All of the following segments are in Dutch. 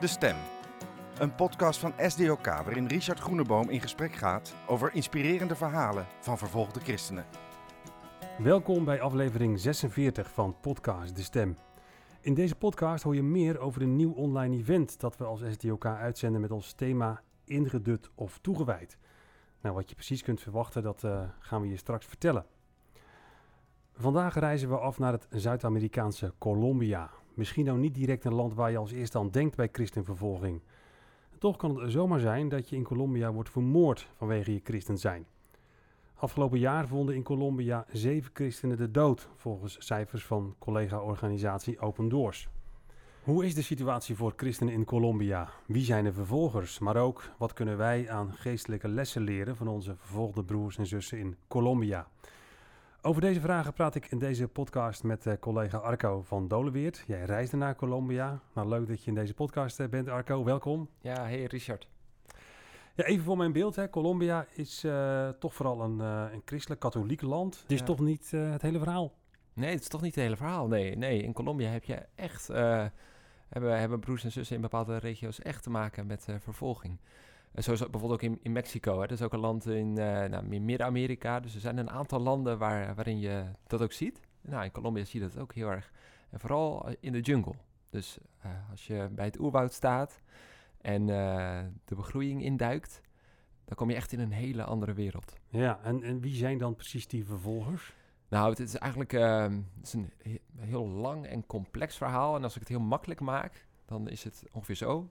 De Stem, een podcast van SDOK waarin Richard Groeneboom in gesprek gaat over inspirerende verhalen van vervolgde christenen. Welkom bij aflevering 46 van podcast De Stem. In deze podcast hoor je meer over een nieuw online event dat we als SDOK uitzenden met ons thema Ingedut of Toegewijd. Nou, wat je precies kunt verwachten, dat gaan we je straks vertellen. Vandaag reizen we af naar het Zuid-Amerikaanse Colombia. Misschien nou niet direct een land waar je als eerste aan denkt bij christenvervolging. Toch kan het zomaar zijn dat je in Colombia wordt vermoord vanwege je christen zijn. Afgelopen jaar vonden in Colombia 7 christenen de dood, volgens cijfers van collega-organisatie Open Doors. Hoe is de situatie voor christenen in Colombia? Wie zijn de vervolgers? Maar ook, wat kunnen wij aan geestelijke lessen leren van onze vervolgde broers en zussen in Colombia? Over deze vragen praat ik in deze podcast met collega Arco van Doleweert. Jij reisde naar Colombia. Nou, leuk dat je in deze podcast bent, Arco. Welkom. Ja, hey Richard. Ja, even voor mijn beeld. Hè. Colombia is toch vooral een christelijk-katholiek land. Het is toch niet het hele verhaal? Nee, het is toch niet het hele verhaal. Nee. In Colombia heb je echt... hebben broers en zussen in bepaalde regio's echt te maken met vervolging. Zoals bijvoorbeeld ook in Mexico. Hè. Dat is ook een land in Midden-Amerika. Dus er zijn een aantal landen waarin je dat ook ziet. Nou, in Colombia zie je dat ook heel erg. En vooral in de jungle. Dus als je bij het oerwoud staat en de begroeiing induikt, dan kom je echt in een hele andere wereld. Ja, en wie zijn dan precies die vervolgers? Nou, het is eigenlijk een heel lang en complex verhaal. En als ik het heel makkelijk maak, dan is het ongeveer zo.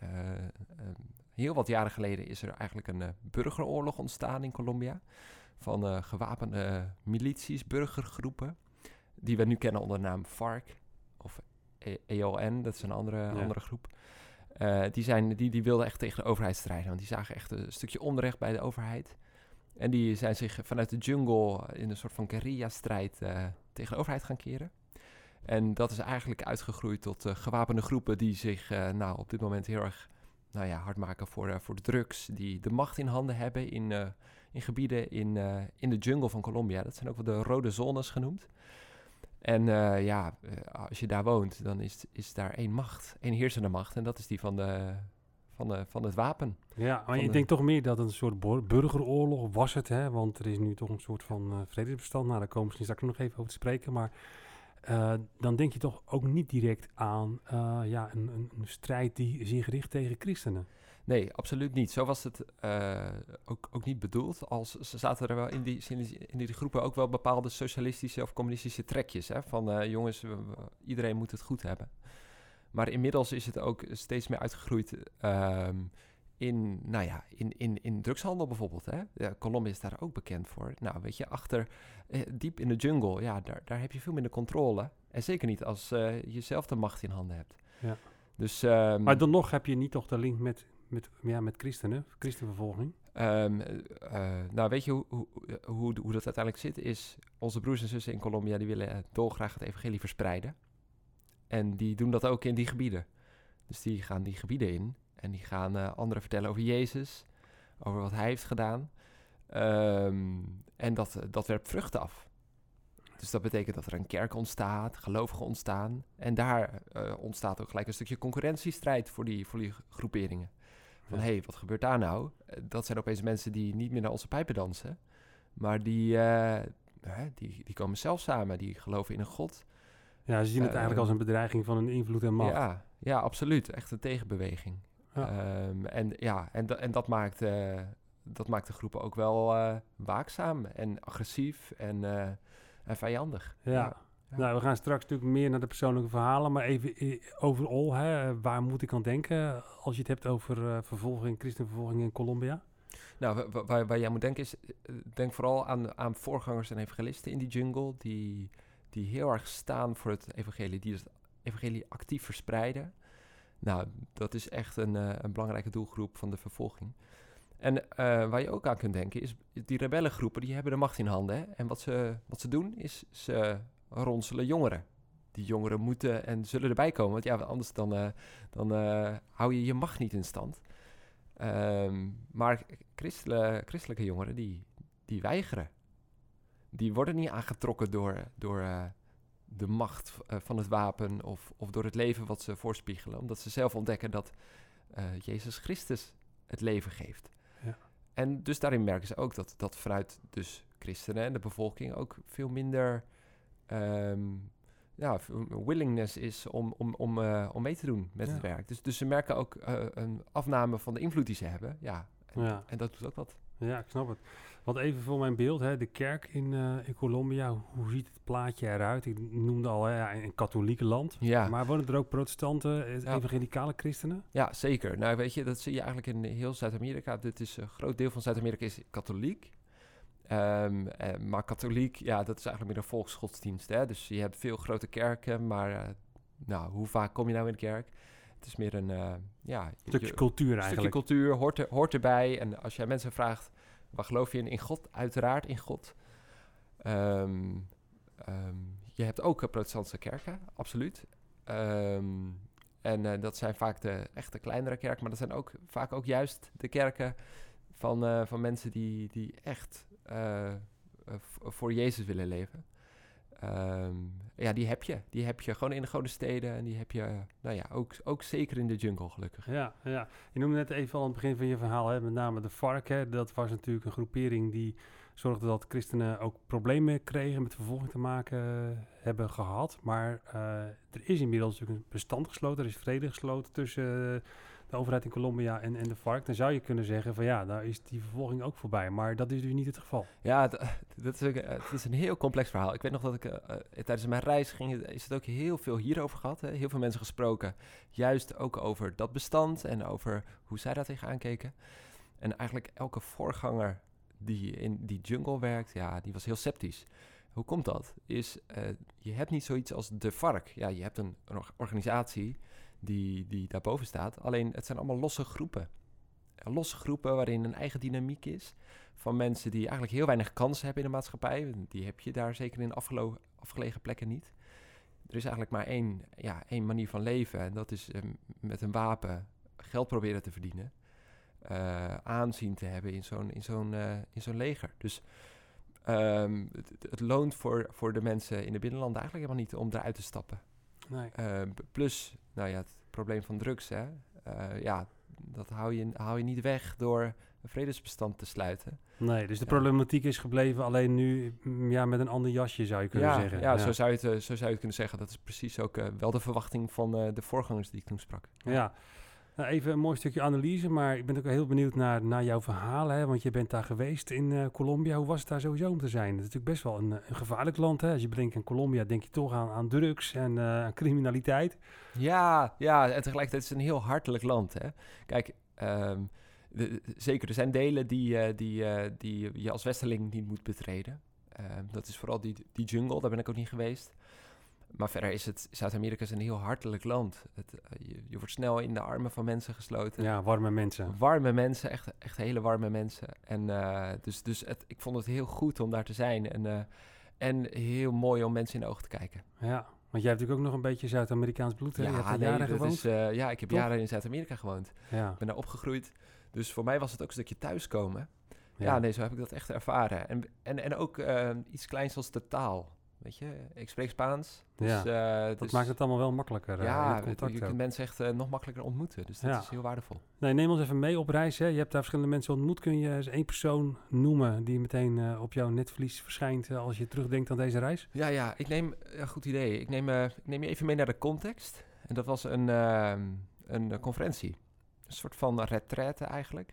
Heel wat jaren geleden is er eigenlijk een burgeroorlog ontstaan in Colombia. Van gewapende milities, burgergroepen. Die we nu kennen onder de naam FARC of ELN, dat is een andere groep. Die wilden echt tegen de overheid strijden. Want die zagen echt een stukje onrecht bij de overheid. En die zijn zich vanuit de jungle in een soort van guerrilla-strijd tegen de overheid gaan keren. En dat is eigenlijk uitgegroeid tot gewapende groepen die zich op dit moment heel erg hard maken voor de drugs. Die de macht in handen hebben in gebieden in de jungle van Colombia. Dat zijn ook wel de rode zones genoemd. En als je daar woont, dan is daar één macht, één heersende macht. En dat is die van het wapen. Ja, maar ik denk toch meer dat het een soort burgeroorlog was het, hè? Want er is nu toch een soort van vredesbestand. Nou, daar komen we misschien straks nog even over te spreken. Maar dan denk je toch ook niet direct aan een strijd die zich richt tegen christenen. Nee, absoluut niet. Zo was het ook niet bedoeld. Ze zaten er wel in die groepen ook wel bepaalde socialistische of communistische trekjes. Hè? Van jongens, iedereen moet het goed hebben. Maar inmiddels is het ook steeds meer uitgegroeid in drugshandel bijvoorbeeld. Hè? Ja, Colombia is daar ook bekend voor. Nou, weet je, diep in de jungle, ja, daar heb je veel minder controle. En zeker niet als je zelf de macht in handen hebt. Ja. Dus, maar dan nog heb je niet toch de link met christenen, christenvervolging? Weet je hoe dat uiteindelijk zit, is onze broers en zussen in Colombia, die willen dolgraag het evangelie verspreiden. En die doen dat ook in die gebieden. Dus die gaan die gebieden in en die gaan anderen vertellen over Jezus, over wat hij heeft gedaan. En dat werpt vruchten af. Dus dat betekent dat er een kerk ontstaat, gelovigen ontstaan. En daar ontstaat ook gelijk een stukje concurrentiestrijd voor die groeperingen. Van hé, wat gebeurt daar nou? Dat zijn opeens mensen die niet meer naar onze pijpen dansen. Maar die komen zelf samen, die geloven in een God. Ja, ze zien het eigenlijk als een bedreiging van een invloed en macht. Ja, absoluut. Echt een tegenbeweging. Ja. En dat maakt de groepen ook wel waakzaam en agressief en vijandig. Ja. Nou, we gaan straks natuurlijk meer naar de persoonlijke verhalen, maar even overal, hè, waar moet ik aan denken als je het hebt over christenvervolging in Colombia? Nou, waar jij moet denken is, denk vooral aan voorgangers en evangelisten in die jungle, die heel erg staan voor het evangelie, die het evangelie actief verspreiden. Nou, dat is echt een belangrijke doelgroep van de vervolging. En waar je ook aan kunt denken is, die rebellengroepen, die hebben de macht in handen. Hè? En wat ze doen, is ze ronselen jongeren. Die jongeren moeten en zullen erbij komen, want ja, anders dan hou je je macht niet in stand. Maar christelijke jongeren, die weigeren. Die worden niet aangetrokken door de macht van het wapen of door het leven wat ze voorspiegelen. Omdat ze zelf ontdekken dat Jezus Christus het leven geeft. Ja. En dus daarin merken ze ook dat vanuit dus christenen en de bevolking ook veel minder willingness is om mee te doen met het werk. Dus ze merken ook een afname van de invloed die ze hebben. Ja, en dat doet ook wat. Ja, ik snap het. Want even voor mijn beeld, hè, de kerk in Colombia, hoe ziet het plaatje eruit? Ik noemde al een katholieke land, maar wonen er ook protestanten, evangelicale christenen? Ja, zeker. Nou, weet je, dat zie je eigenlijk in heel Zuid-Amerika. Dit is een groot deel van Zuid-Amerika is katholiek. Maar katholiek, dat is eigenlijk meer een volksgodsdienst. Hè? Dus je hebt veel grote kerken, maar hoe vaak kom je nou in de kerk? Het is meer een stukje cultuur eigenlijk. Een stukje cultuur hoort erbij. En als jij mensen vraagt, waar geloof je in? In God, uiteraard in God. Je hebt ook protestantse kerken, absoluut. En dat zijn vaak de echte kleinere kerken, maar dat zijn ook vaak ook juist de kerken van mensen die echt voor Jezus willen leven. Die heb je gewoon in de grote steden en die heb je ook zeker in de jungle gelukkig. Ja. Je noemde net even al aan het begin van je verhaal, hè, met name de FARC. Hè, dat was natuurlijk een groepering die zorgde dat christenen ook problemen kregen, met vervolging te maken hebben gehad. Maar er is inmiddels natuurlijk een bestand gesloten, er is vrede gesloten tussen de overheid in Colombia en de FARC. Dan zou je kunnen zeggen van nou is die vervolging ook voorbij. Maar dat is dus niet het geval. Ja, het is een heel complex verhaal. Ik weet nog dat ik tijdens mijn reis is het ook heel veel hierover gehad. Hè? Heel veel mensen gesproken. Juist ook over dat bestand en over hoe zij daar tegenaan keken. En eigenlijk elke voorganger die in die jungle werkt, die was heel sceptisch. Hoe komt dat? Je hebt niet zoiets als de FARC. Ja, je hebt een organisatie die daarboven staat. Alleen, het zijn allemaal losse groepen. Losse groepen waarin een eigen dynamiek is. Van mensen die eigenlijk heel weinig kansen hebben in de maatschappij. Die heb je daar zeker in afgelegen plekken niet. Er is eigenlijk maar één manier van leven. En dat is met een wapen geld proberen te verdienen. Aanzien te hebben in zo'n leger. Dus het loont voor de mensen in de binnenlanden eigenlijk helemaal niet om eruit te stappen. Nee. Plus, het probleem van drugs, hè. Dat hou je niet weg door een vredesbestand te sluiten. Nee, dus de problematiek is gebleven, alleen nu met een ander jasje zou je kunnen zeggen. Ja, zo zou je het kunnen zeggen. Dat is precies ook wel de verwachting van de voorgangers die ik toen sprak. Ja. Nou, even een mooi stukje analyse, maar ik ben ook heel benieuwd naar jouw verhaal, hè, want je bent daar geweest in Colombia. Hoe was het daar sowieso om te zijn? Het is natuurlijk best wel een gevaarlijk land. Hè? Als je bedenkt aan Colombia, denk je toch aan drugs en aan criminaliteit. Ja, en tegelijkertijd is het een heel hartelijk land. Hè? Kijk, zeker, er zijn delen die je als westerling niet moet betreden. Dat is vooral die jungle, daar ben ik ook niet geweest. Maar verder is Zuid-Amerika is een heel hartelijk land. Je wordt snel in de armen van mensen gesloten. Ja, warme mensen. Warme mensen, echt hele warme mensen. En ik vond het heel goed om daar te zijn. En heel mooi om mensen in de ogen te kijken. Ja, want jij hebt natuurlijk ook nog een beetje Zuid-Amerikaans bloed. Hè? Je hebt jaren gewoond. Ik heb jaren in Zuid-Amerika gewoond. Ja. Ik ben daar opgegroeid. Dus voor mij was het ook een stukje thuiskomen. Ja, zo heb ik dat echt ervaren. En ook iets kleins als de taal. Weet je, ik spreek Spaans. Dus, dat maakt het allemaal wel makkelijker. Je kunt mensen echt nog makkelijker ontmoeten. Dus dat is heel waardevol. Nee, neem ons even mee op reis. Hè. Je hebt daar verschillende mensen ontmoet. Kun je eens één persoon noemen die meteen op jouw netvlies verschijnt als je terugdenkt aan deze reis? Ja, goed idee. Ik neem je even mee naar de context. En dat was een conferentie. Een soort van retraite eigenlijk.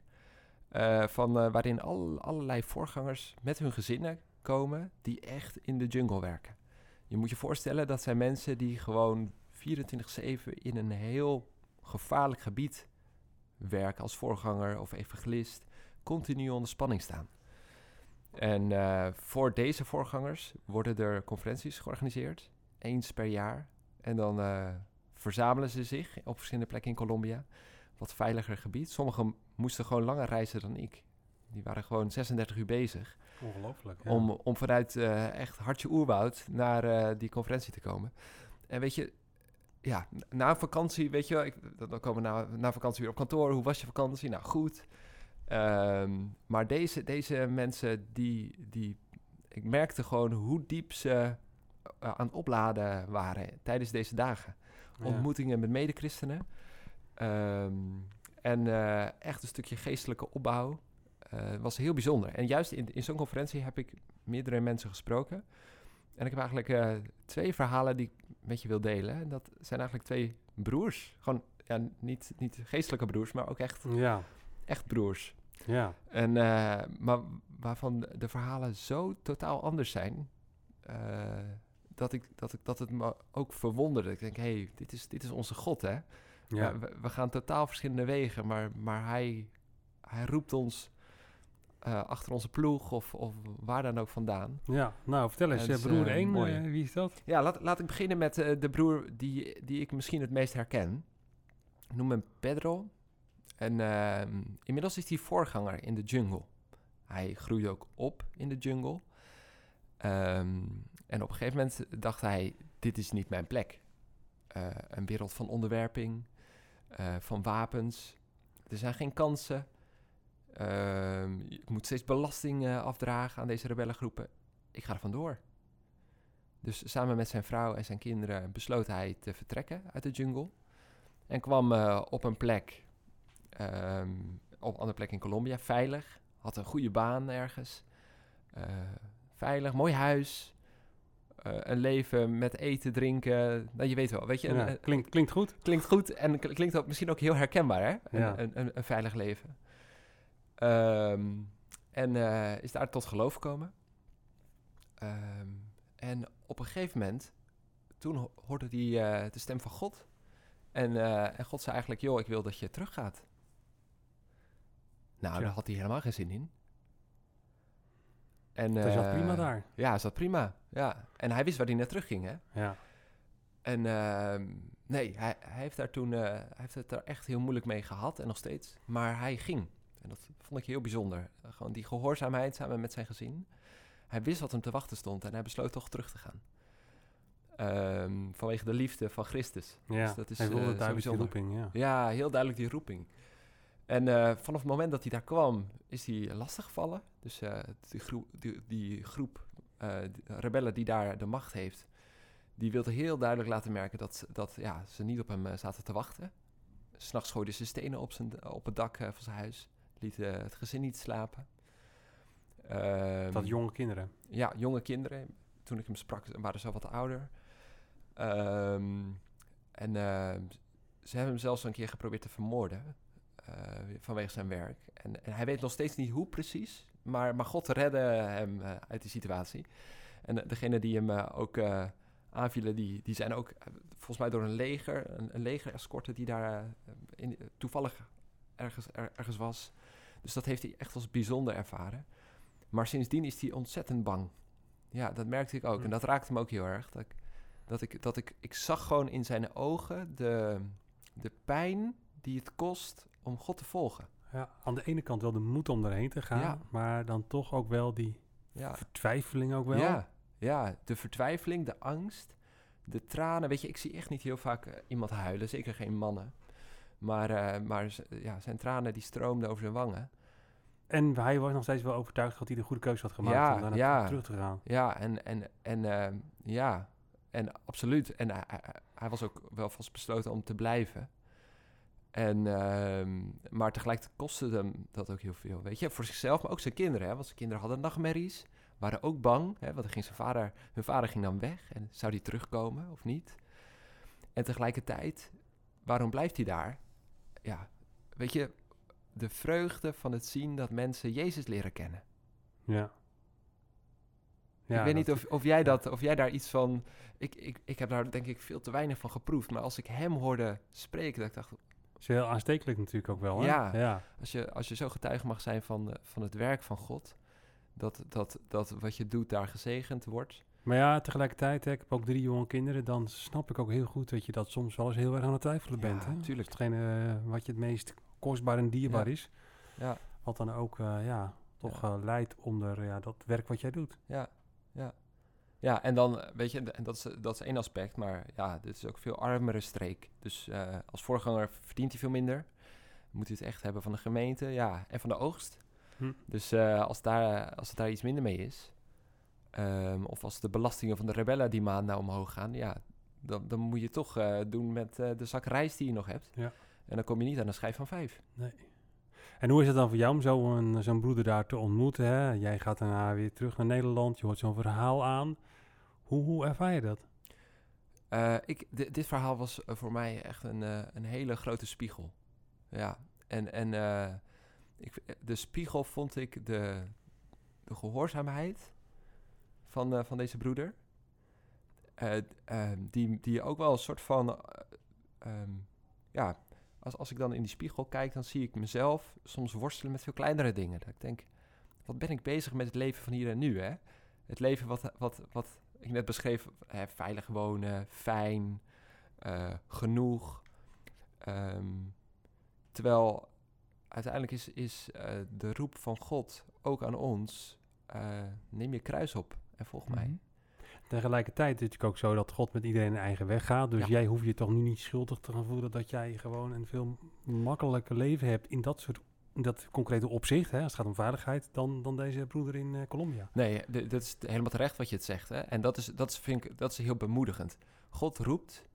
Waarin allerlei voorgangers met hun gezinnen komen die echt in de jungle werken. Je moet je voorstellen, dat zijn mensen die gewoon 24/7 in een heel gevaarlijk gebied werken als voorganger of evangelist, continu onder spanning staan. En voor deze voorgangers worden er conferenties georganiseerd, eens per jaar. En dan verzamelen ze zich op verschillende plekken in Colombia, wat veiliger gebied. Sommigen moesten gewoon langer reizen dan ik. Die waren gewoon 36 uur bezig. Ongelooflijk. Ja. Om vanuit echt hartje oerwoud naar die conferentie te komen. En weet je, na een vakantie, weet je, dan komen we na vakantie weer op kantoor. Hoe was je vakantie? Nou, goed. Maar deze mensen, die ik merkte gewoon hoe diep ze aan het opladen waren tijdens deze dagen. Ja. Ontmoetingen met medechristenen. En echt een stukje geestelijke opbouw. Was heel bijzonder. En juist in zo'n conferentie heb ik meerdere mensen gesproken. En ik heb eigenlijk 2 verhalen die ik met je wil delen. En dat zijn eigenlijk 2 broers. Gewoon, ja, niet geestelijke broers, maar ook echt broers. Ja. En, maar waarvan de verhalen zo totaal anders zijn, dat het me ook verwonderde. Ik denk, hey, dit is onze God, hè? Ja. We gaan totaal verschillende wegen, maar hij roept ons achter onze ploeg of waar dan ook vandaan. Ja, nou vertel eens, Het is, broer 1, mooi. wie is dat? Ja, laat ik beginnen met de broer die ik misschien het meest herken. Ik noem hem Pedro. En inmiddels is hij voorganger in de jungle. Hij groeide ook op in de jungle. En op een gegeven moment dacht hij, dit is niet mijn plek. Een wereld van onderwerping, van wapens. Er zijn geen kansen. Ik moet steeds belasting afdragen aan deze rebellengroepen. Ik ga er vandoor. Dus samen met zijn vrouw en zijn kinderen besloot hij te vertrekken uit de jungle. En kwam op een plek, op een andere plek in Colombia, veilig. Had een goede baan ergens. Veilig, mooi huis. Een leven met eten, drinken. Nou, je weet wel, weet je. Ja, klinkt goed. Klinkt goed en klinkt ook misschien ook heel herkenbaar, hè? Ja. Een veilig leven. En is daar tot geloof gekomen. En op een gegeven moment, toen hoorde hij de stem van God. En God zei eigenlijk, joh, ik wil dat je teruggaat. Nou, Tja. daar had hij helemaal geen zin in. En, Dat zat prima daar. Ja, hij zat prima. Ja. En hij wist waar hij naar terug ging, hè? Ja. En nee, hij heeft daar toen hij heeft het daar echt heel moeilijk mee gehad en nog steeds. Maar hij ging. En dat vond ik heel bijzonder. Gewoon die gehoorzaamheid samen met zijn gezin. Hij wist wat hem te wachten stond en hij besloot toch terug te gaan. Vanwege de liefde van Christus. Ja, Dus dat is, hij wilde zo duidelijk die bijzonder. roeping, ja. Ja, heel duidelijk die roeping. En vanaf het moment dat hij daar kwam, is hij lastiggevallen. Dus die groep rebellen die daar de macht heeft, die wilde heel duidelijk laten merken dat ze niet op hem zaten te wachten. 'S Nachts gooiden ze stenen op het dak van zijn huis. Lieten het gezin niet slapen. Dat jonge kinderen. Ja, jonge kinderen. Toen ik hem sprak, waren ze al wat ouder. Ze hebben hem zelfs een keer geprobeerd te vermoorden. Vanwege zijn werk. En hij weet nog steeds niet hoe precies. Maar God redde hem uit die situatie. En degene die hem ook aanvielen, die zijn ook volgens mij door een leger-escorte die daar toevallig ergens was. Dus dat heeft hij echt als bijzonder ervaren. Maar sindsdien is hij ontzettend bang. Ja, dat merkte ik ook. En dat raakte me ook heel erg. Ik zag gewoon in zijn ogen de pijn die het kost om God te volgen. Ja, aan de ene kant wel de moed om erheen te gaan, Ja. maar dan toch ook wel die vertwijfeling ook wel. Ja, de vertwijfeling, de angst, de tranen. Weet je, ik zie echt niet heel vaak iemand huilen, zeker geen mannen. Maar zijn tranen die stroomden over zijn wangen. En hij was nog steeds wel overtuigd dat hij de goede keuze had gemaakt om daar terug te gaan. Ja, en absoluut. En hij was ook wel vastbesloten om te blijven. Maar tegelijkertijd kostte hem dat ook heel veel. Weet je, voor zichzelf, maar ook zijn kinderen. Hè? Want zijn kinderen hadden nachtmerries, waren ook bang. Hè? Want dan ging hun vader ging dan weg. En zou die terugkomen of niet? En tegelijkertijd, waarom blijft hij daar? Ja, weet je, de vreugde van het zien dat mensen Jezus leren kennen. Ja. Ik weet niet of jij daar iets van... Ik heb daar denk ik veel te weinig van geproefd. Maar als ik hem hoorde spreken, dat ik dacht... Dat is heel aanstekelijk natuurlijk ook wel, hè? Ja. Als je zo getuige mag zijn van het werk van God... Dat wat je doet daar gezegend wordt. Maar ja, tegelijkertijd, ik heb ook 3 jonge kinderen... dan snap ik ook heel goed dat je dat soms wel eens heel erg aan het twijfelen bent. Hè? Tuurlijk. Hetgene wat je het meest kostbaar en dierbaar is. Ja. Wat dan ook leidt onder dat werk wat jij doet. Ja, en dan, weet je, en dat is één aspect, maar ja, dit is ook veel armere streek. Dus als voorganger verdient hij veel minder. Moet hij het echt hebben van de gemeente, en van de oogst. Dus als het daar iets minder mee is, Of als de belastingen van de rebellen die maand nou omhoog gaan. Ja, dan moet je toch doen met de zak rijst die je nog hebt. Ja. En dan kom je niet aan een schijf van 5. Nee. En hoe is het dan voor jou om zo'n broeder daar te ontmoeten? Hè? Jij gaat daarna weer terug naar Nederland. Je hoort zo'n verhaal aan. Hoe ervaar je dat? Dit verhaal was voor mij echt een hele grote spiegel. Ja, de spiegel vond ik de gehoorzaamheid van deze broeder. Die ook wel een soort van... als ik dan in die spiegel kijk, dan zie ik mezelf soms worstelen met veel kleinere dingen. Dat ik denk, wat ben ik bezig met het leven van hier en nu, hè? Het leven wat ik net beschreef, veilig wonen, fijn, genoeg. Terwijl uiteindelijk is de roep van God ook aan ons, neem je kruis op en volg mij. Tegelijkertijd is het natuurlijk ook zo dat God met iedereen een eigen weg gaat. Dus Ja. jij hoeft je toch nu niet schuldig te gaan voelen dat jij gewoon een veel makkelijker leven hebt in dat concrete opzicht, hè, als het gaat om veiligheid, dan deze broeder in Colombia. Nee, dat is helemaal terecht wat je het zegt. Hè? En dat is heel bemoedigend. God roept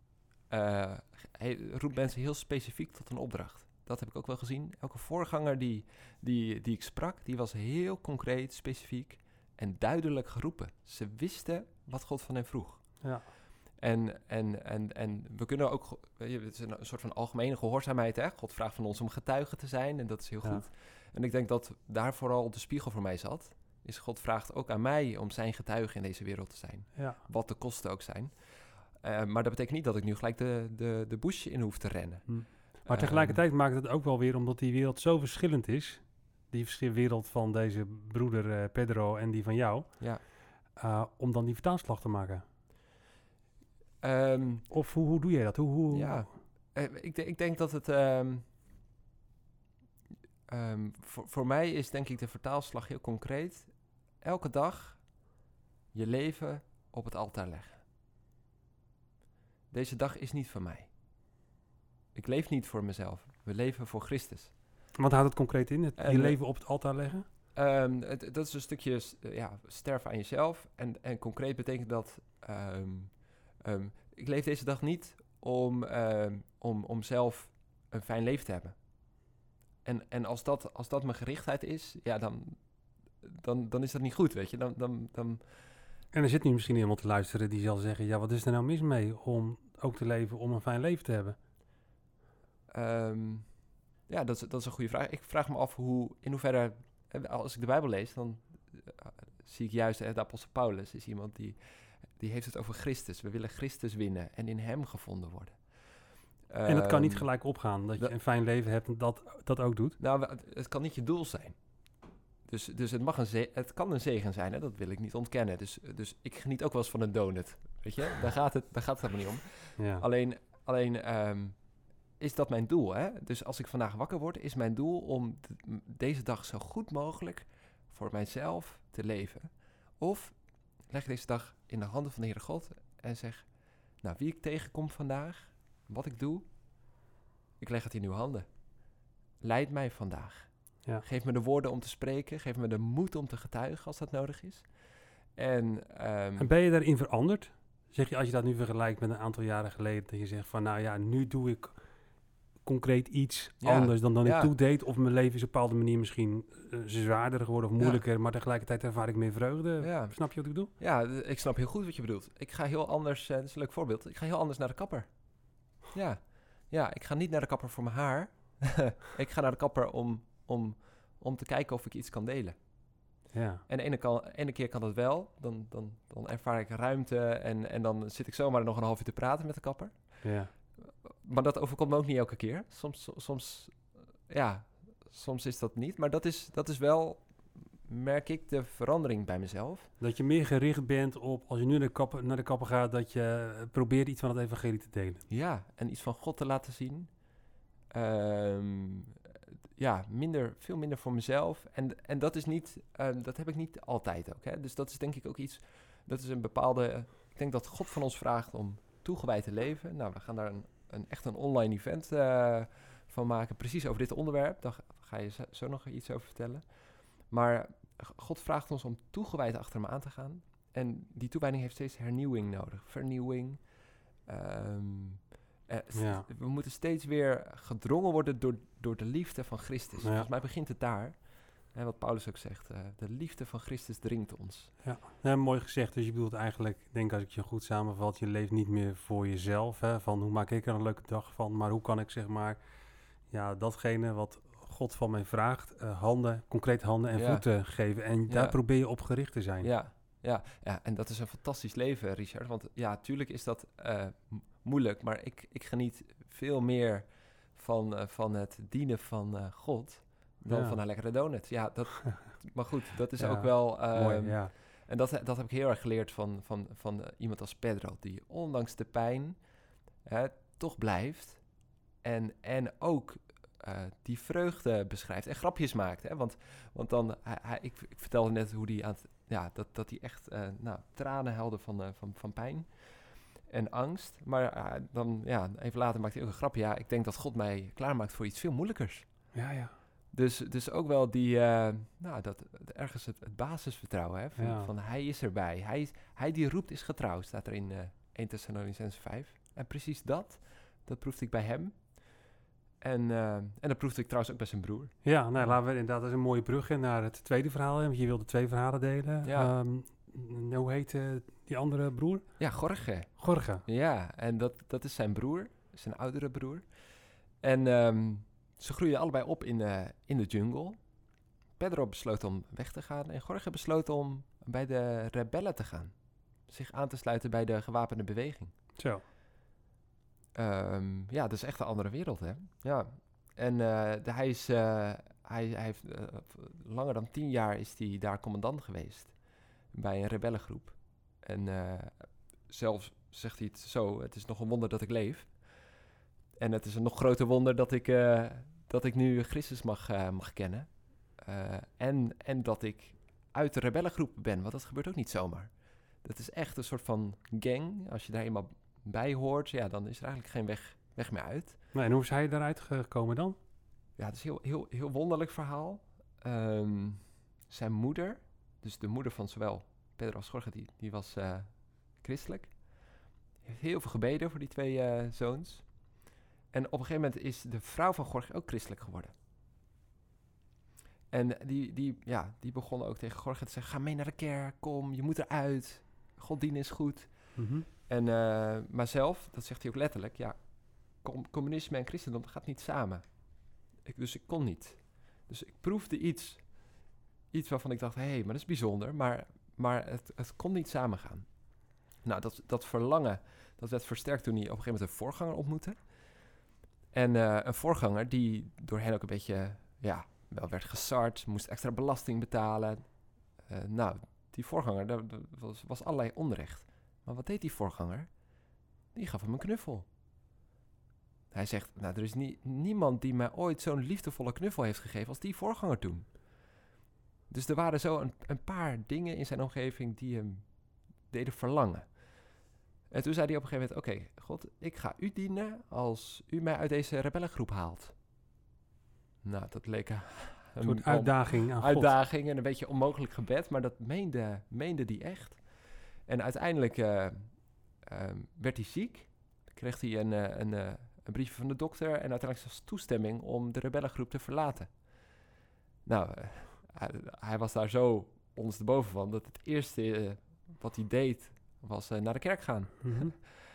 mensen heel specifiek tot een opdracht. Dat heb ik ook wel gezien. Elke voorganger die ik sprak, die was heel concreet, specifiek en duidelijk geroepen. Ze wisten wat God van hen vroeg. Ja. En we kunnen ook... Het is een soort van algemene gehoorzaamheid, hè? God vraagt van ons om getuige te zijn en dat is heel goed. En ik denk dat daar vooral de spiegel voor mij zat. Is God vraagt ook aan mij om zijn getuige in deze wereld te zijn. Ja. Wat de kosten ook zijn. Maar dat betekent niet dat ik nu gelijk de bush in hoef te rennen. Maar tegelijkertijd maakt het ook wel weer, omdat die wereld zo verschillend is, die wereld van deze broeder Pedro en die van jou, om dan die vertaalslag te maken. Of hoe doe jij dat? Ja, ik denk dat het... voor mij is denk ik de vertaalslag heel concreet. Elke dag je leven op het altaar leggen. Deze dag is niet voor mij. Ik leef niet voor mezelf. We leven voor Christus. Wat houdt het concreet in? Je leven op het altaar leggen? Dat is een stukje sterven aan jezelf. En concreet betekent dat... ik leef deze dag niet om zelf een fijn leven te hebben. En als dat mijn gerichtheid is, ja, dan is dat niet goed, weet je. Dan... En er zit nu misschien iemand te luisteren die zal zeggen, ja, wat is er nou mis mee om ook te leven om een fijn leven te hebben? Dat is een goede vraag. Ik vraag me af in hoeverre, als ik de Bijbel lees, dan zie ik juist, de apostel Paulus is iemand die heeft het over Christus. We willen Christus winnen en in hem gevonden worden. En het kan niet gelijk opgaan dat je een fijn leven hebt en dat ook doet? Nou, het kan niet je doel zijn. Dus het kan een zegen zijn, hè? Dat wil ik niet ontkennen. Dus ik geniet ook wel eens van een donut, weet je? Daar gaat het helemaal niet om. Ja. Alleen is dat mijn doel, hè? Dus als ik vandaag wakker word, is mijn doel om deze dag zo goed mogelijk voor mijzelf te leven. Of leg deze dag in de handen van de Heere God en zeg, nou, wie ik tegenkom vandaag, wat ik doe, ik leg het in uw handen. Leid mij vandaag. Ja. Geef me de woorden om te spreken. Geef me de moed om te getuigen als dat nodig is. En ben je daarin veranderd? Zeg je, als je dat nu vergelijkt met een aantal jaren geleden, dat je zegt van, nou ja, nu doe ik concreet iets anders dan ik toen deed, of mijn leven is op een bepaalde manier misschien zwaarder geworden of moeilijker, maar tegelijkertijd ervaar ik meer vreugde. Ja. Snap je wat ik bedoel? Ja, ik snap heel goed wat je bedoelt. Ik ga heel anders, dat is een leuk voorbeeld, ik ga heel anders naar de kapper. Ja, ik ga niet naar de kapper voor mijn haar. Ik ga naar de kapper om te kijken of ik iets kan delen. Ja. En de ene keer kan dat wel. Dan ervaar ik ruimte en dan zit ik zomaar nog een half uur te praten met de kapper. Ja. Maar dat overkomt me ook niet elke keer. Soms is dat niet. Maar dat is wel, merk ik, de verandering bij mezelf. Dat je meer gericht bent op, als je nu naar de kapper gaat, dat je probeert iets van het evangelie te delen. Ja, en iets van God te laten zien. Veel minder voor mezelf. En dat is niet, dat heb ik niet altijd ook. Hè? Dus dat is denk ik ook iets, dat is een bepaalde, ik denk dat God van ons vraagt om toegewijd te leven. Nou, we gaan daar echt een online event van maken, precies over dit onderwerp. Daar ga je zo nog iets over vertellen. Maar God vraagt ons om toegewijd achter hem aan te gaan. En die toewijding heeft steeds hernieuwing nodig. Vernieuwing. We moeten steeds weer gedrongen worden door de liefde van Christus. Ja. Volgens mij begint het daar. En wat Paulus ook zegt. De liefde van Christus dringt ons. Ja, mooi gezegd. Dus je bedoelt eigenlijk, ik denk als ik je goed samenvat, je leeft niet meer voor jezelf. Hè, van hoe maak ik er een leuke dag van, maar hoe kan ik zeg maar, datgene wat God van mij vraagt, concreet handen en voeten geven. En daar probeer je op gericht te zijn. Ja, en dat is een fantastisch leven, Richard. Want ja, tuurlijk is dat moeilijk, maar ik geniet veel meer van het dienen van God dan van een lekkere donut. Ja, maar goed, dat is ook wel... mooi, ja. En dat heb ik heel erg geleerd van iemand als Pedro, die ondanks de pijn toch blijft en ook die vreugde beschrijft en grapjes maakt. Hè? Want dan, ik vertelde net hoe hij dat hij echt tranen huilde van pijn en angst. Maar dan even later maakt hij ook een grapje. Ja, ik denk dat God mij klaarmaakt voor iets veel moeilijkers. Ja. Dus ook wel ergens het basisvertrouwen, hè, van hij is erbij. Hij die roept is getrouw, staat er in 1 Thessalonicenzen 5. En precies dat proefde ik bij hem. En dat proefde ik trouwens ook bij zijn broer. Ja, laten we inderdaad, dat is een mooie brug naar het tweede verhaal. Want je wilde 2 verhalen delen. Ja. Hoe heet die andere broer? Ja, Jorge. Jorge. Ja, en dat is zijn broer, zijn oudere broer. En ze groeiden allebei op in de jungle. Pedro besloot om weg te gaan en Jorge besloot om bij de rebellen te gaan. Zich aan te sluiten bij de gewapende beweging. Zo. Dat is echt een andere wereld, hè. Ja. En hij heeft langer dan 10 jaar is hij daar commandant geweest. Bij een rebellengroep. En zelfs zegt hij het zo, het is nog een wonder dat ik leef. En het is een nog groter wonder dat ik nu Christus mag kennen. En dat ik uit de rebellengroep ben, want dat gebeurt ook niet zomaar. Dat is echt een soort van gang. Als je daar eenmaal bij hoort, dan is er eigenlijk geen weg meer uit. Nee, en hoe is hij daaruit gekomen dan? Ja, het is een heel wonderlijk verhaal. Zijn moeder, dus de moeder van zowel Pedro als Jorge, die was christelijk. Heeft heel veel gebeden voor die 2 zoons. En op een gegeven moment is de vrouw van Jorge ook christelijk geworden. En die begon ook tegen Jorge te zeggen, ga mee naar de kerk, kom, je moet eruit. God dienen is goed. Mm-hmm. En, maar zelf, dat zegt hij ook letterlijk, communisme en christendom, dat gaat niet samen. Dus ik kon niet. Dus ik proefde iets waarvan ik dacht, maar dat is bijzonder, maar het kon niet samengaan. Nou, dat verlangen, dat werd versterkt toen hij op een gegeven moment een voorganger ontmoette. En een voorganger die door hen ook een beetje, wel werd gesard, moest extra belasting betalen. Die voorganger, daar was allerlei onrecht. Maar wat deed die voorganger? Die gaf hem een knuffel. Hij zegt, er is niemand die mij ooit zo'n liefdevolle knuffel heeft gegeven als die voorganger toen. Dus er waren zo een paar dingen in zijn omgeving die hem deden verlangen. En toen zei hij op een gegeven moment, oké, God, ik ga u dienen als u mij uit deze rebellengroep haalt. Nou, dat leek een soort uitdaging aan God. Uitdaging en een beetje onmogelijk gebed, maar dat meende die echt. En uiteindelijk werd hij ziek. Dan kreeg hij een briefje van de dokter en uiteindelijk zelfs toestemming om de rebellengroep te verlaten. Nou, hij was daar zo ondersteboven van dat het eerste wat hij deed was naar de kerk gaan. Mm-hmm.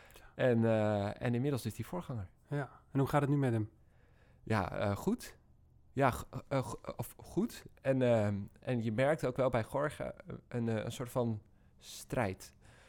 En inmiddels is hij voorganger. Ja, en hoe gaat het nu met hem? Ja, goed. Ja, goed. En je merkt ook wel bij Jorge een soort van strijd.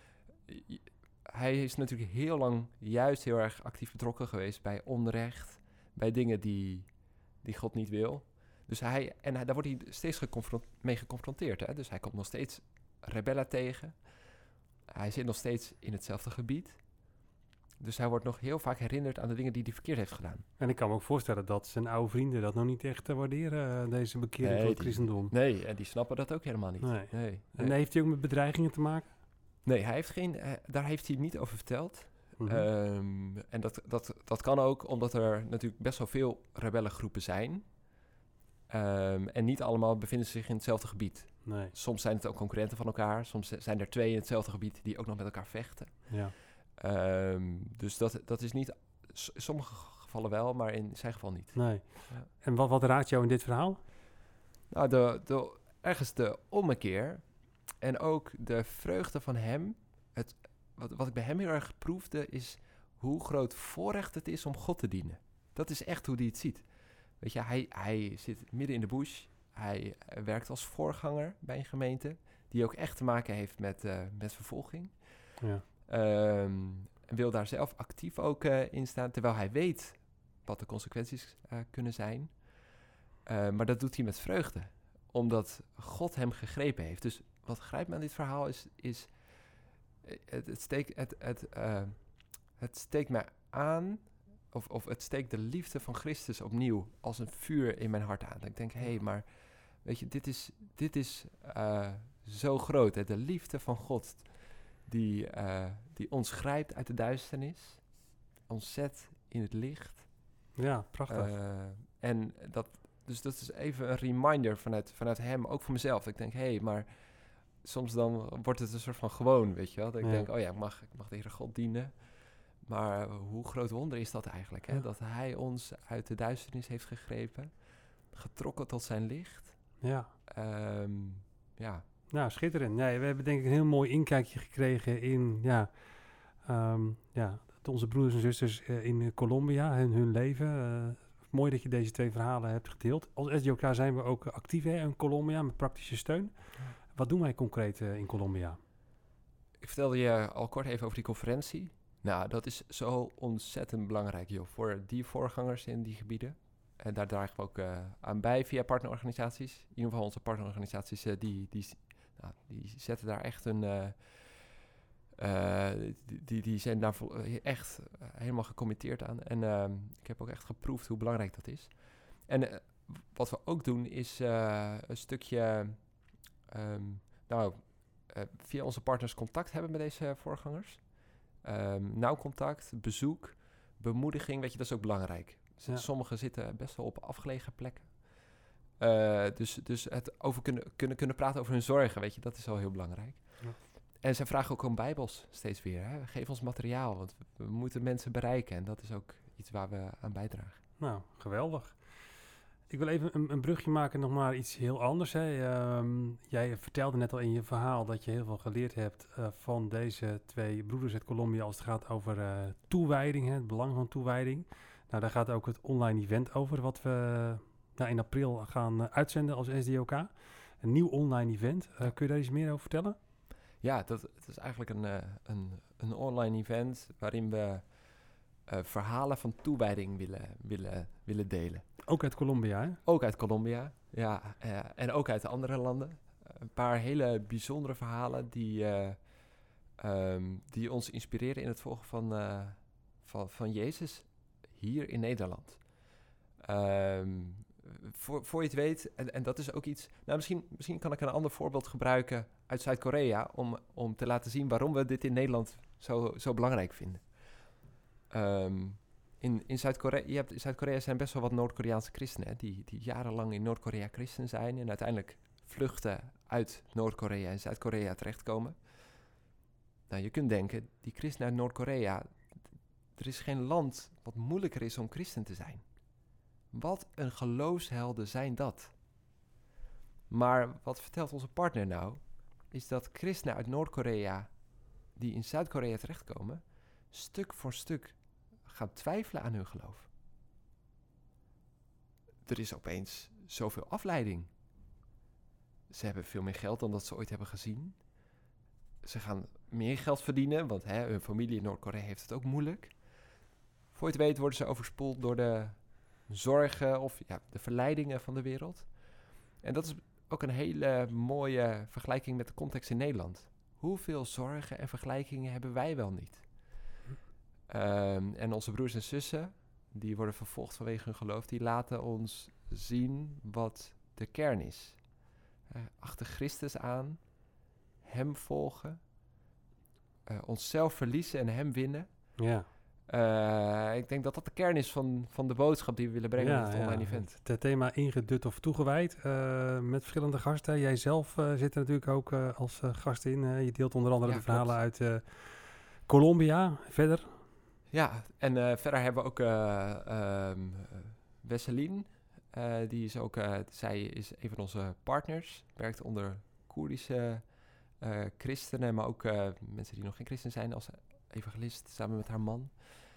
Hij is natuurlijk heel lang juist heel erg actief betrokken geweest bij onrecht, bij dingen die God niet wil. Dus daar wordt hij steeds mee geconfronteerd. Hè? Dus hij komt nog steeds rebellen tegen. Hij zit nog steeds in hetzelfde gebied. Dus hij wordt nog heel vaak herinnerd aan de dingen die hij verkeerd heeft gedaan. En ik kan me ook voorstellen dat zijn oude vrienden dat nog niet echt waarderen, deze bekering tot het christendom. Nee, en die snappen dat ook helemaal niet. Nee. En heeft hij ook met bedreigingen te maken? Nee, daar heeft hij niet over verteld. Mm-hmm. En dat kan ook omdat er natuurlijk best wel veel rebellengroepen zijn. En niet allemaal bevinden zich in hetzelfde gebied. Nee. Soms zijn het ook concurrenten van elkaar. Soms zijn er 2 in hetzelfde gebied die ook nog met elkaar vechten. Ja. Dus dat is niet... In sommige gevallen wel, maar in zijn geval niet. Nee. Ja. En wat raadt jou in dit verhaal? Nou, ergens de ommekeer en ook de vreugde van hem. Wat ik bij hem heel erg proefde is hoe groot voorrecht het is om God te dienen. Dat is echt hoe hij het ziet. Weet je, hij zit midden in de bush. Hij werkt als voorganger bij een gemeente die ook echt te maken heeft met vervolging. Ja. En wil daar zelf actief ook in staan, terwijl hij weet wat de consequenties kunnen zijn. Maar dat doet hij met vreugde, omdat God hem gegrepen heeft. Dus wat grijpt me aan dit verhaal is het steekt me aan, of het steekt de liefde van Christus opnieuw als een vuur in mijn hart aan. Dat ik denk, hé, maar weet je, dit is zo groot. Hè? De liefde van God die ons grijpt uit de duisternis, ons zet in het licht. Ja, prachtig. Dus dat is even een reminder vanuit hem, ook voor mezelf. Ik denk, hé, maar soms dan wordt het een soort van gewoon, weet je wel. Dat ik denk, oh ja, ik mag de Heere God dienen. Maar hoe groot wonder is dat eigenlijk, hè? Ja. Dat hij ons uit de duisternis heeft gegrepen, getrokken tot zijn licht. Ja. Ja. Nou, schitterend. Nee, we hebben denk ik een heel mooi inkijkje gekregen in onze broeders en zusters in Colombia en hun leven. Mooi dat je deze 2 verhalen hebt gedeeld. Als SDOK zijn we ook actief in Colombia met praktische steun. Ja. Wat doen wij concreet in Colombia? Ik vertelde je al kort even over die conferentie. Nou, dat is zo ontzettend belangrijk, joh, voor die voorgangers in die gebieden. En daar dragen we ook aan bij via partnerorganisaties. In ieder geval onze partnerorganisaties, die zetten daar echt die zijn daar echt helemaal gecommitteerd aan. En ik heb ook echt geproefd hoe belangrijk dat is. En wat we ook doen is een stukje... via onze partners contact hebben met deze voorgangers. Nauw contact, bezoek, bemoediging, weet je, dat is ook belangrijk. Ja. Sommigen zitten best wel op afgelegen plekken. Dus het over kunnen praten over hun zorgen, weet je, dat is al heel belangrijk. Ja. En ze vragen ook om bijbels steeds weer. Hè? Geef ons materiaal, want we moeten mensen bereiken. En dat is ook iets waar we aan bijdragen. Nou, geweldig. Ik wil even een brugje maken nog maar iets heel anders. Hè. Jij vertelde net al in je verhaal dat je heel veel geleerd hebt van deze 2 broeders uit Colombia als het gaat over toewijding, het belang van toewijding. Nou, daar gaat ook het online event over wat we in april gaan uitzenden als SDOK. Een nieuw online event. Kun je daar iets meer over vertellen? Ja, het is eigenlijk een online event waarin we verhalen van toewijding willen delen. Ook uit Colombia, hè? Ook uit Colombia, ja. En ook uit andere landen. Een paar hele bijzondere verhalen die ons inspireren in het volgen van Jezus hier in Nederland. Voor je het weet, en dat is ook iets... Nou, misschien kan ik een ander voorbeeld gebruiken uit Zuid-Korea om te laten zien waarom we dit in Nederland zo belangrijk vinden. In Zuid-Korea zijn best wel wat Noord-Koreaanse christenen die jarenlang in Noord-Korea christen zijn en uiteindelijk vluchten uit Noord-Korea en Zuid-Korea terechtkomen. Nou, je kunt denken, die christenen uit Noord-Korea, er is geen land wat moeilijker is om christen te zijn. Wat een geloofshelden zijn dat. Maar wat vertelt onze partner nou, is dat christenen uit Noord-Korea die in Zuid-Korea terechtkomen, stuk voor stuk gaan twijfelen aan hun geloof. Er is opeens zoveel afleiding. Ze hebben veel meer geld dan dat ze ooit hebben gezien. Ze gaan meer geld verdienen, want hun familie in Noord-Korea heeft het ook moeilijk. Voor je het weet worden ze overspoeld door de zorgen of de verleidingen van de wereld. En dat is ook een hele mooie vergelijking met de context in Nederland. Hoeveel zorgen en vergelijkingen hebben wij wel niet? En onze broers en zussen, die worden vervolgd vanwege hun geloof, die laten ons zien wat de kern is. Achter Christus aan, hem volgen, onszelf verliezen en hem winnen. Ja. Ik denk dat dat de kern is van de boodschap die we willen brengen met het online event. Het thema ingedut of toegewijd. Met verschillende gasten. Jij zelf zit er natuurlijk ook als gast in. Je deelt onder andere de verhalen uit Colombia. Verder? Ja, en verder hebben we ook Wesselien. Die is ook, zij is een van onze partners. Werkt onder Koerdische christenen, maar ook mensen die nog geen christen zijn als evangelist samen met haar man.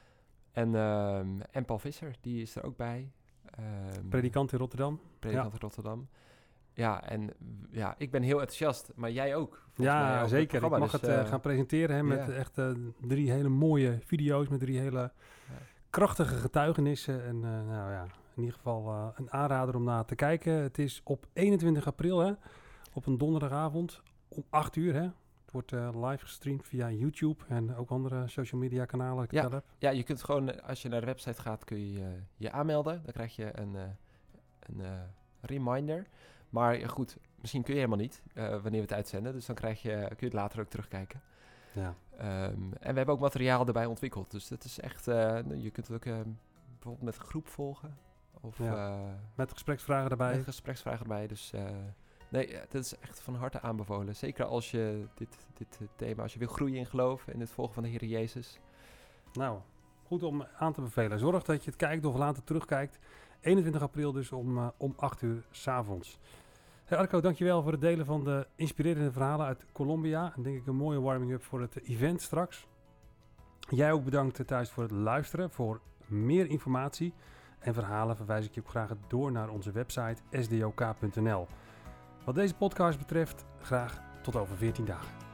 En Paul Visser, die is er ook bij. Predikant in Rotterdam. In Rotterdam. Ja, en ik ben heel enthousiast, maar jij ook. Ja, zeker. Ik mag het gaan presenteren hè, met echt 3 hele mooie video's, met 3 hele krachtige getuigenissen. En in ieder geval een aanrader om naar te kijken. Het is op 21 april, hè, op een donderdagavond om 8 uur. Hè. Het wordt live gestreamd via YouTube en ook andere social media kanalen. Ja, je kunt gewoon, als je naar de website gaat, kun je je aanmelden. Dan krijg je een reminder. Maar goed, misschien kun je helemaal niet wanneer we het uitzenden. Dus dan kun je het later ook terugkijken. Ja. En we hebben ook materiaal erbij ontwikkeld. Dus dat is echt, je kunt het ook bijvoorbeeld met een groep volgen. Of, met gespreksvragen erbij. Dus dat is echt van harte aanbevolen. Zeker als je dit thema, als je wil groeien in geloof en het volgen van de Heer Jezus. Nou, goed om aan te bevelen. Zorg dat je het kijkt of later terugkijkt. 21 april dus om 8 uur 's avonds. Hey Arco, dankjewel voor het delen van de inspirerende verhalen uit Colombia. En denk ik een mooie warming-up voor het event straks. Jij ook bedankt thuis voor het luisteren. Voor meer informatie en verhalen verwijs ik je ook graag door naar onze website sdok.nl. Wat deze podcast betreft, graag tot over 14 dagen.